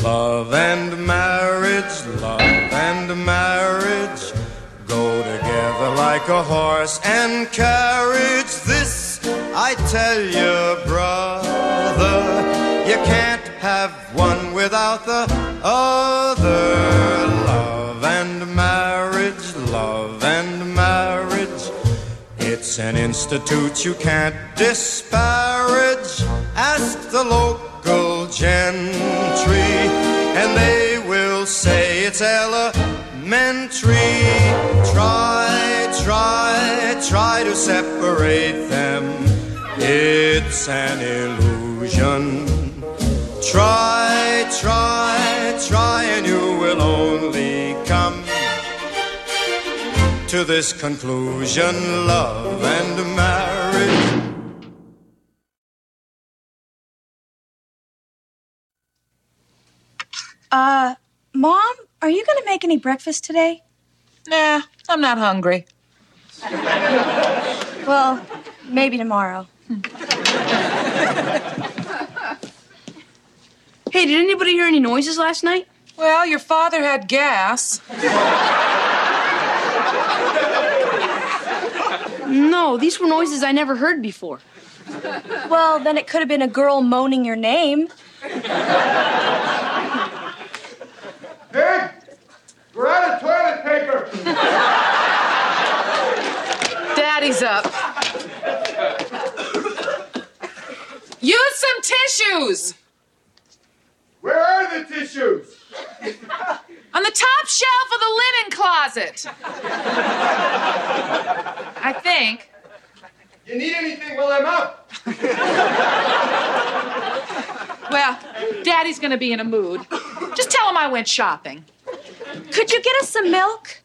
Love and marriage go together like a horse and carriage. This I tell you, brother, you can't have one without the other. Love and marriage, it's an institute you can't disparage. Ask the local gentry, and they will say it's elementary. Try to separate them, it's an illusion. Try, and you will only come to this conclusion: love and marriage. Mom, are you going to make any breakfast today? Nah, I'm not hungry. Well, maybe tomorrow. Hey, did anybody hear any noises last night? Well, your father had gas. No, these were noises I never heard before. Well, then it could have been a girl moaning your name. Hey, we're out of toilet paper. Daddy's up. Use some tissues. Where are the tissues? On the top shelf of the linen closet. I think. You need anything while I'm up? Well, Daddy's gonna be in a mood. Just tell him I went shopping. Could you get us some milk?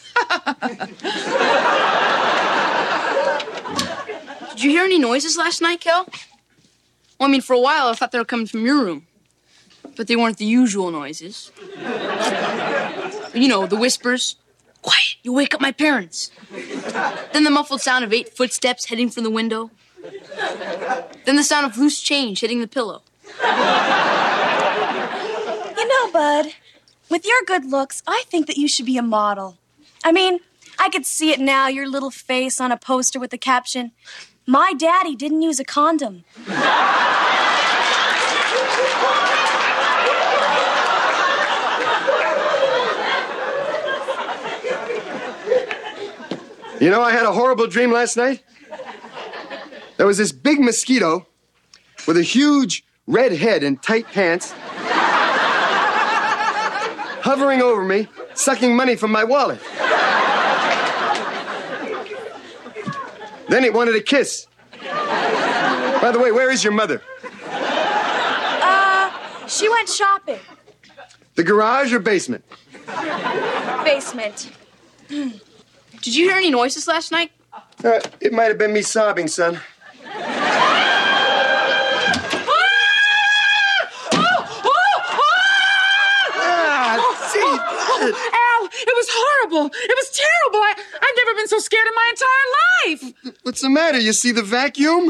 Did you hear any noises last night, Kel? Well, I mean, for a while I thought they were coming from your room. But they weren't the usual noises. You know, the whispers. Quiet, you wake up my parents. Then the muffled sound of 8 footsteps heading from the window. Then the sound of loose change hitting the pillow. You know, Bud, with your good looks, I think that you should be a model. I mean, I could see it now, your little face on a poster with the caption, "My daddy didn't use a condom." You know, I had a horrible dream last night. There was this big mosquito with a huge red head and tight pants hovering over me, sucking money from my wallet. Then it wanted a kiss. By the way, where is your mother? She went shopping. The garage or basement? Basement. Did you hear any noises last night? It might have been me sobbing, son. Al, it was horrible. It was terrible. I've never been so scared in my entire life. What's the matter? You see the vacuum?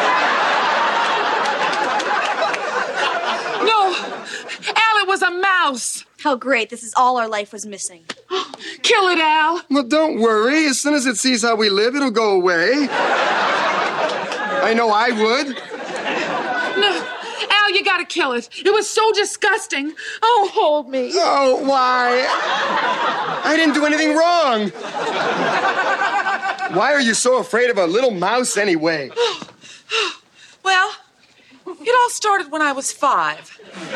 No, Al, it was a mouse. How great. This is all our life was missing. Kill it, Al. Well, don't worry. As soon as it sees how we live, it'll go away. I know I would. No, Al, you gotta kill it. It was so disgusting. Oh, hold me. Oh, why? I didn't do anything wrong. Why are you so afraid of a little mouse anyway? Well, it all started when I was 5.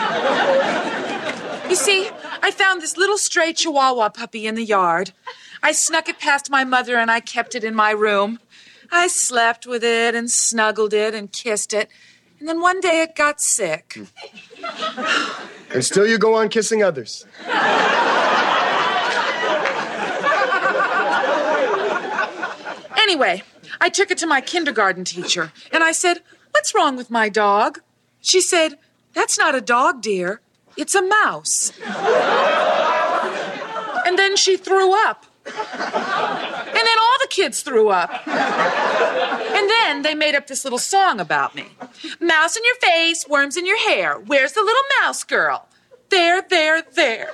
You see, I found this little stray Chihuahua puppy in the yard. I snuck it past my mother and I kept it in my room. I slept with it and snuggled it and kissed it. And then one day it got sick. And still you go on kissing others. Anyway, I took it to my kindergarten teacher and I said, "What's wrong with my dog?" She said, "That's not a dog, dear. It's a mouse." And then she threw up. And then all the kids threw up. And then they made up this little song about me. Mouse in your face, worms in your hair. Where's the little mouse girl? There, there, there.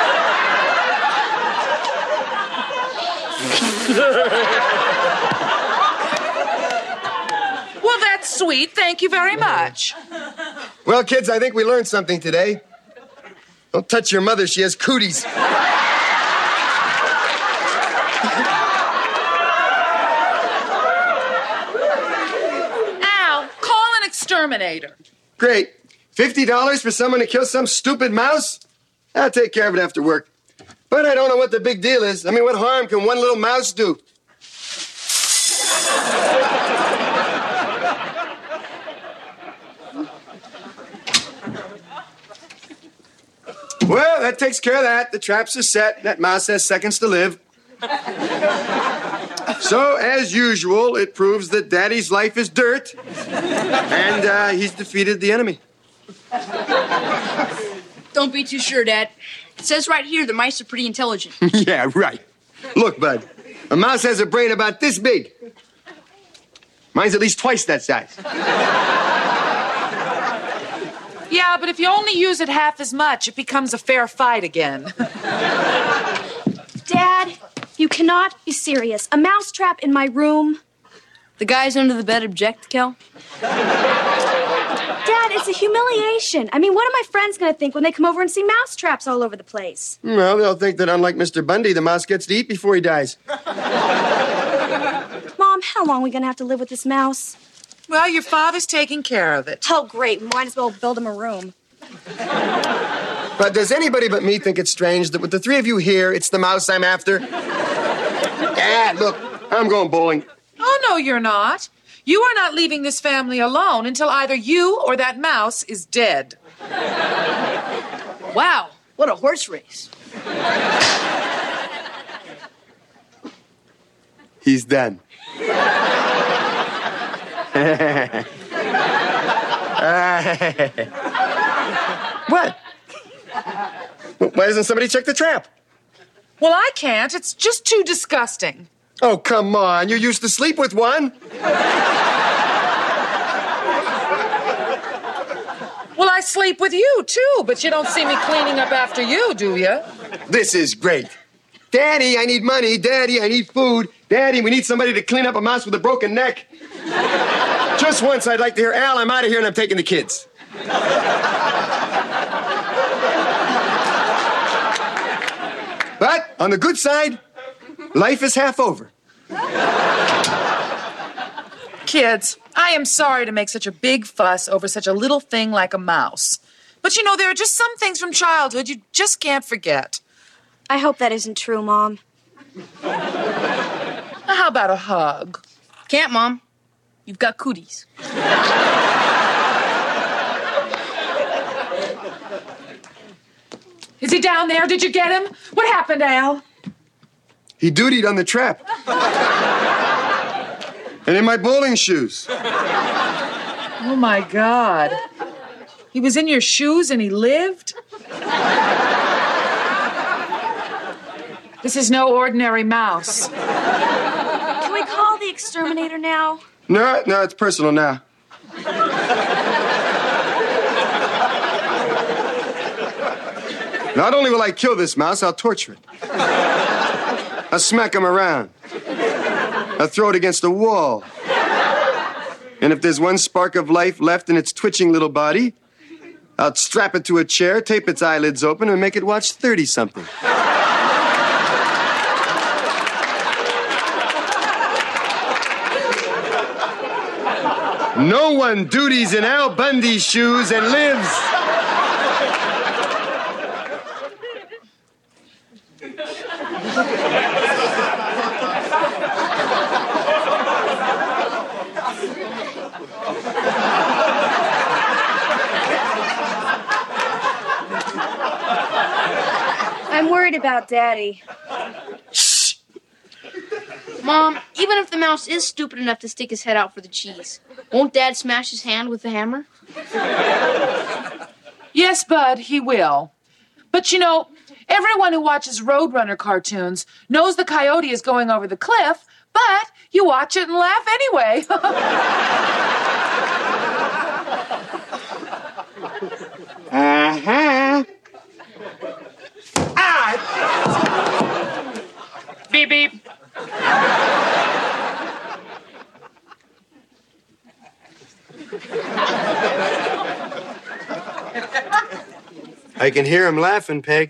Well, that's sweet. Thank you very much. Well, kids, I think we learned something today. Don't touch your mother. She has cooties. Al, call an exterminator. Great. $50 for someone to kill some stupid mouse? I'll take care of it after work. But I don't know what the big deal is. I mean, what harm can one little mouse do? Well, that takes care of that. The traps are set. That mouse has seconds to live. So, as usual, it proves that Daddy's life is dirt. And he's defeated the enemy. Don't be too sure, Dad. It says right here the mice are pretty intelligent. Yeah, right. Look, Bud, a mouse has a brain about this big. Mine's at least twice that size. Yeah, but if you only use it half as much, it becomes a fair fight again. Dad, you cannot be serious. A mousetrap in my room? The guys under the bed object, Kel? Dad, it's a humiliation. I mean, what are my friends going to think when they come over and see mousetraps all over the place? Well, they'll think that unlike Mr. Bundy, the mouse gets to eat before he dies. Mom, how long are we going to have to live with this mouse? Well, your father's taking care of it. Oh, great. Might as well build him a room. But does anybody but me think it's strange that with the three of you here, it's the mouse I'm after? Dad, look, I'm going bowling. Oh, no, you're not. You are not leaving this family alone until either you or that mouse is dead. Wow, what a horse race. He's done. What? Why doesn't somebody check the trap? Well, I can't. It's just too disgusting. Oh, come on. You used to sleep with one. Well, I sleep with you, too, but you don't see me cleaning up after you, do you? This is great. Daddy, I need money. Daddy, I need food. Daddy, we need somebody to clean up a mouse with a broken neck. Just once, I'd like to hear, Al, I'm out of here and I'm taking the kids. But on the good side, life is half over. Kids, I am sorry to make such a big fuss over such a little thing like a mouse. But you know, there are just some things from childhood you just can't forget. I hope that isn't true, Mom. Now, how about a hug? Can't, Mom. You've got cooties. Is he down there? Did you get him? What happened, Al? He dutied on the trap. And in my bowling shoes. Oh, my God. He was in your shoes and he lived? This is no ordinary mouse. Can we call the exterminator now? No, it's personal now. Not only will I kill this mouse, I'll torture it. I'll smack him around. I'll throw it against a wall. And if there's one spark of life left in its twitching little body, I'll strap it to a chair, tape its eyelids open, and make it watch 30-something. No one duties in Al Bundy's shoes and lives. I'm worried about Daddy. Mom, even if the mouse is stupid enough to stick his head out for the cheese, won't Dad smash his hand with the hammer? Yes, Bud, he will. But you know, everyone who watches Roadrunner cartoons knows the coyote is going over the cliff, but you watch it and laugh anyway. Uh-huh. I can hear him laughing, Peg.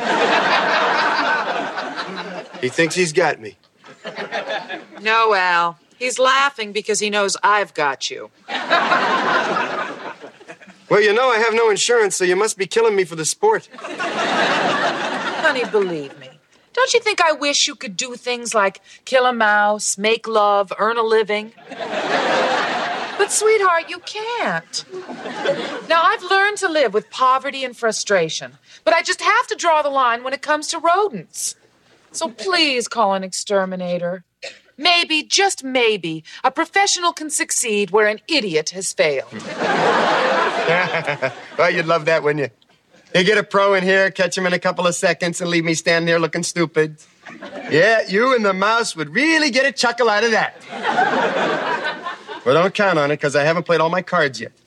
He thinks he's got me. No, Al. He's laughing because he knows I've got you. Well, you know I have no insurance, so you must be killing me for the sport. Honey, believe me. Don't you think I wish you could do things like kill a mouse, make love, earn a living? But, sweetheart, you can't. Now, I've learned to live with poverty and frustration, but I just have to draw the line when it comes to rodents. So please call an exterminator. Maybe, just maybe, a professional can succeed where an idiot has failed. Well, you'd love that, wouldn't you? You get a pro in here, catch him in a couple of seconds, and leave me standing there looking stupid. Yeah, you and the mouse would really get a chuckle out of that. Well, don't count on it, because I haven't played all my cards yet.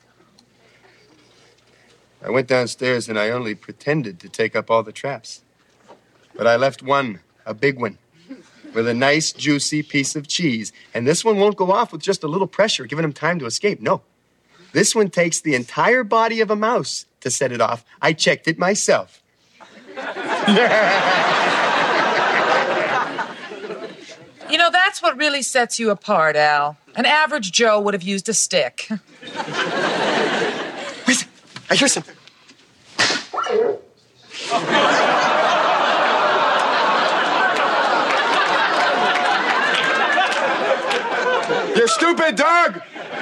I went downstairs and I only pretended to take up all the traps. But I left one, a big one, with a nice, juicy piece of cheese. And this one won't go off with just a little pressure, giving him time to escape. No. This one takes the entire body of a mouse to set it off. I checked it myself. You know, that's what really sets you apart, Al. An average Joe would have used a stick. Wait, I hear something. You're stupid, dog!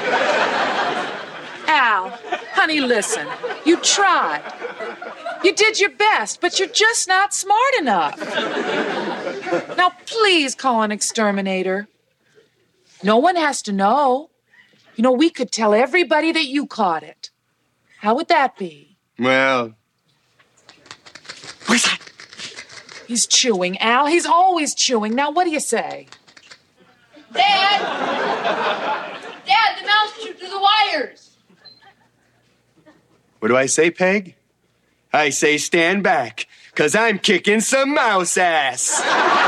Al, honey, listen. You tried. You did your best, but you're just not smart enough. Now, please call an exterminator. No one has to know. You know, we could tell everybody that you caught it. How would that be? Well, where's that? He's chewing, Al. He's always chewing. Now, what do you say? Dad! Dad, the mouse chewed through the wires. What do I say, Peg? I say stand back, 'cause I'm kicking some mouse ass.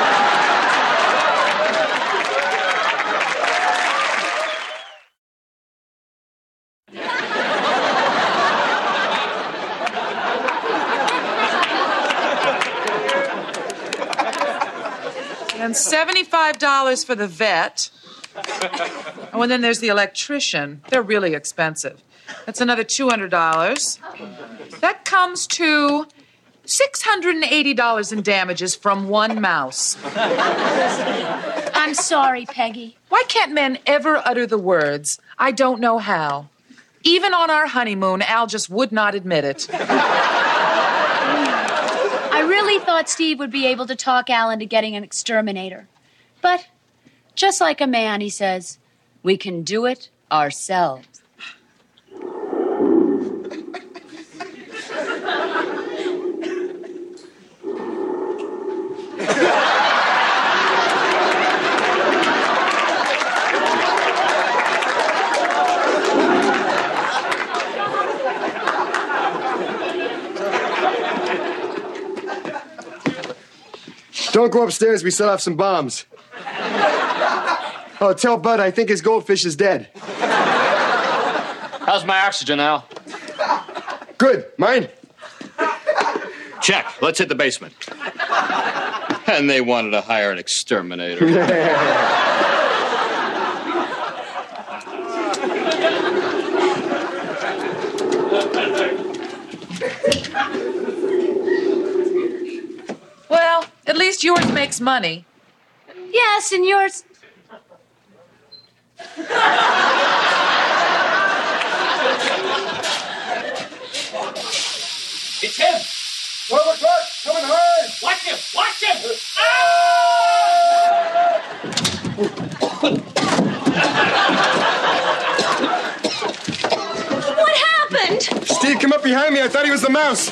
And $75 for the vet. Oh, and then there's the electrician. They're really expensive. That's another $200. That comes to $680 in damages from one mouse. I'm sorry, Peggy. Why can't men ever utter the words, I don't know how? Even on our honeymoon, Al just would not admit it. I really thought Steve would be able to talk Al into getting an exterminator. But just like a man, he says, we can do it ourselves. Don't go upstairs. We set off some bombs. Oh, tell Bud I think his goldfish is dead. How's my oxygen, Al? Good. Mine? Check. Let's hit the basement. And they wanted to hire an exterminator. Well, at least yours makes money. Yes, and yours... It's him! 12 o'clock, coming hard! Watch him! Watch him! What happened? Steve, come up behind me. I thought he was the mouse.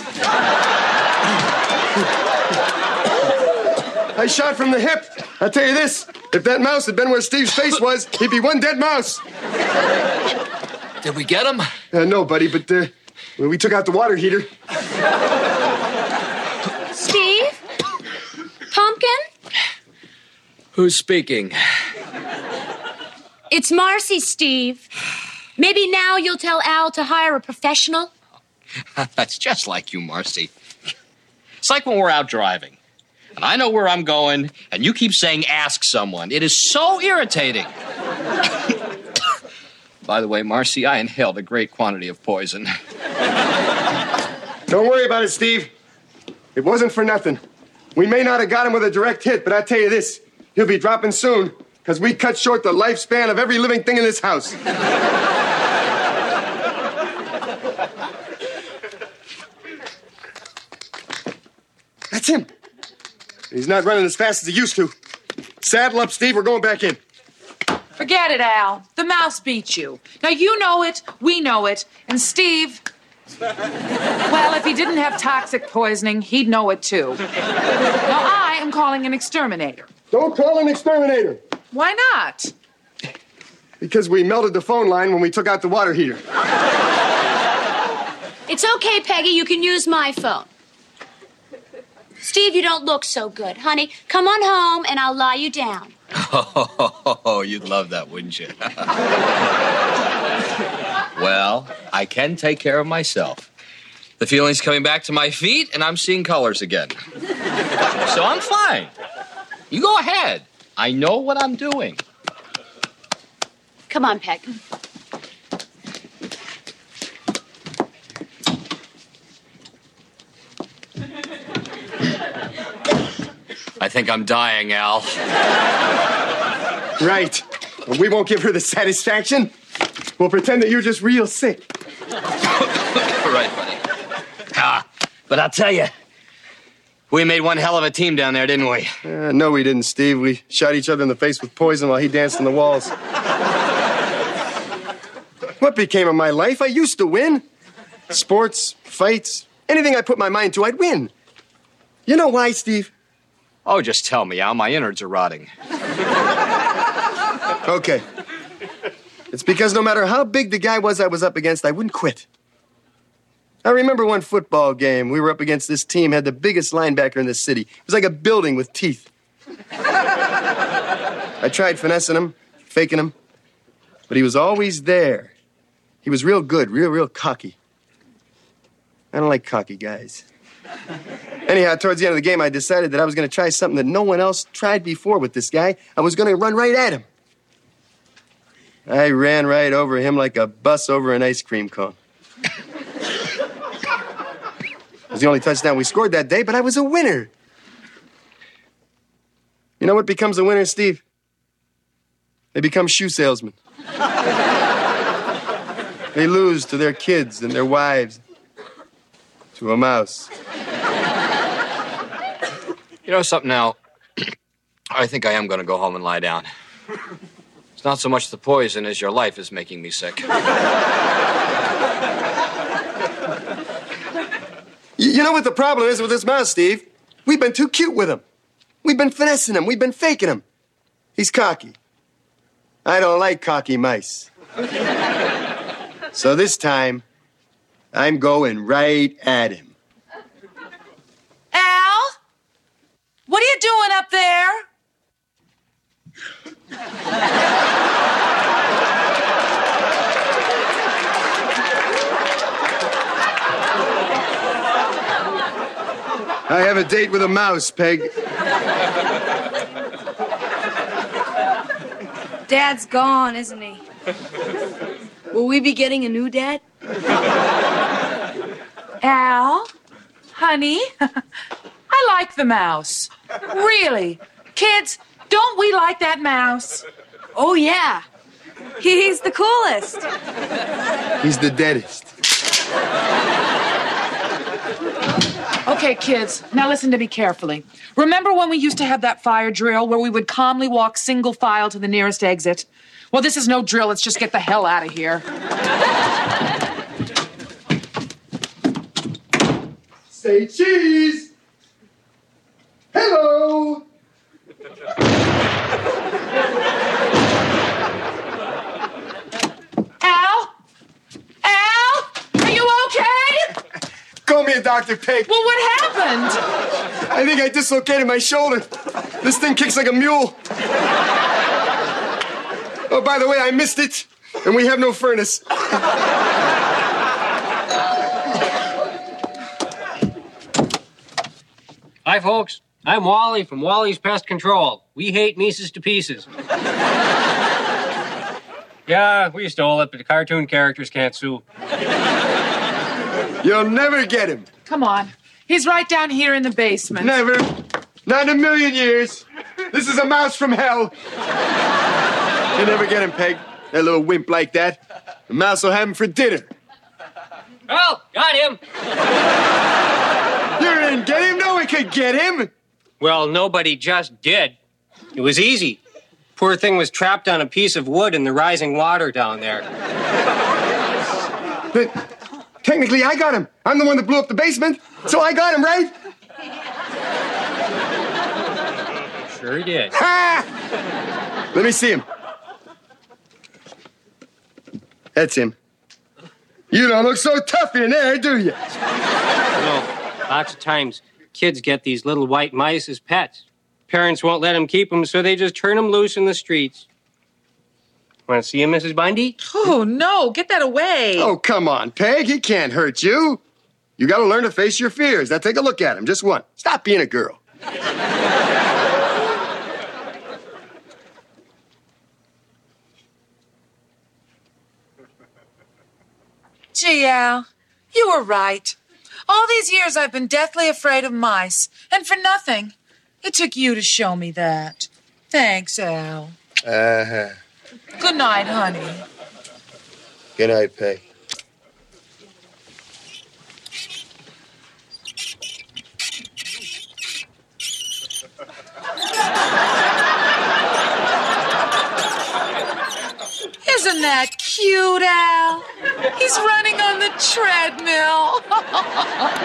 I shot from the hip. I'll tell you this. If that mouse had been where Steve's face was, he'd be one dead mouse. Did we get him? No, buddy, but we took out the water heater. Steve? Pumpkin? Who's speaking? It's Marcy, Steve. Maybe now you'll tell Al to hire a professional? That's just like you, Marcy. It's like when we're out driving, and I know where I'm going, and you keep saying, ask someone. It is so irritating. By the way, Marcy, I inhaled a great quantity of poison. Don't worry about it, Steve. It wasn't for nothing. We may not have got him with a direct hit, but I tell you this, he'll be dropping soon, because we cut short the lifespan of every living thing in this house. That's him. He's not running as fast as he used to. Saddle up, Steve. We're going back in. Forget it, Al. The mouse beat you. Now, you know it, we know it, and Steve... Well, if he didn't have toxic poisoning, he'd know it too. Now, I am calling an exterminator. Don't call an exterminator. Why not? Because we melted the phone line when we took out the water heater. It's okay, Peggy. You can use my phone. Steve, you don't look so good. Honey, come on home and I'll lie you down. Oh, you'd love that, wouldn't you? Well, I can take care of myself. The feeling's coming back to my feet, and I'm seeing colors again. So I'm fine. You go ahead. I know what I'm doing. Come on, Peg. I think I'm dying, Al. Right. Well, we won't give her the satisfaction. We'll pretend that you're just real sick. Right, buddy. But I'll tell you, we made one hell of a team down there, didn't we? No, we didn't, Steve. We shot each other in the face with poison while he danced on the walls. What became of my life? I used to win. Sports, fights, anything I put my mind to, I'd win. You know why, Steve? Oh, just tell me, Al. My innards are rotting. Okay. It's because no matter how big the guy was I was up against, I wouldn't quit. I remember one football game. We were up against this team, had the biggest linebacker in the city. It was like a building with teeth. I tried finessing him, faking him, but he was always there. He was real good, real cocky. I don't like cocky guys. Anyhow, towards the end of the game, I decided that I was going to try something that no one else tried before with this guy. I was going to run right at him. I ran right over him like a bus over an ice cream cone. It was the only touchdown we scored that day, but I was a winner. You know what becomes a winner, Steve? They become shoe salesmen. They lose to their kids and their wives. To a mouse. You know something, Al? I think I am going to go home and lie down. It's not so much the poison as your life is making me sick. You know what the problem is with this mouse, Steve? We've been too cute with him. We've been finessing him. We've been faking him. He's cocky. I don't like cocky mice. So this time, I'm going right at him. Al? What are you doing up there? I have a date with a mouse, Peg. Dad's gone, isn't he? Will we be getting a new dad? Al? Honey? I like the mouse. Really. Kids, don't we like that mouse? Oh, yeah. He's the coolest. He's the deadest. Okay, kids, now listen to me carefully. Remember when we used to have that fire drill where we would calmly walk single file to the nearest exit? Well, this is no drill. Let's just get the hell out of here. Say cheese. Hello. Al? Al? Are you okay? Call me a Dr. Peg. Well, what happened? I think I dislocated my shoulder. This thing kicks like a mule. Oh, by the way, I missed it, and we have no furnace. Hi, folks. I'm Wally from Wally's Pest Control. We hate Mises to pieces. Yeah, we stole it, but the cartoon characters can't sue. You'll never get him. Come on. He's right down here in the basement. Never. Not in a million years. This is a mouse from hell. You'll never get him, Peg. That little wimp like that. The mouse will have him for dinner. Oh, got him. You didn't get him? No one could get him. Well, nobody just did. It was easy. Poor thing was trapped on a piece of wood in the rising water down there. But technically, I got him. I'm the one that blew up the basement, so I got him, right? Sure did. Ha! Let me see him. That's him. You don't look so tough in there, do you? Lots of times, kids get these little white mice as pets. Parents won't let them keep them, so they just turn them loose in the streets. Want to see him, Mrs. Bundy? Oh, no. Get that away. Oh, come on, Peg. He can't hurt you. You got to learn to face your fears. Now take a look at him. Just one. Stop being a girl. Gee, Al, you were right. All these years I've been deathly afraid of mice, and for nothing. It took you to show me that. Thanks, Al. Uh-huh. Good night, honey. Good night, Peg. Isn't that cute, Al? He's running on the treadmill.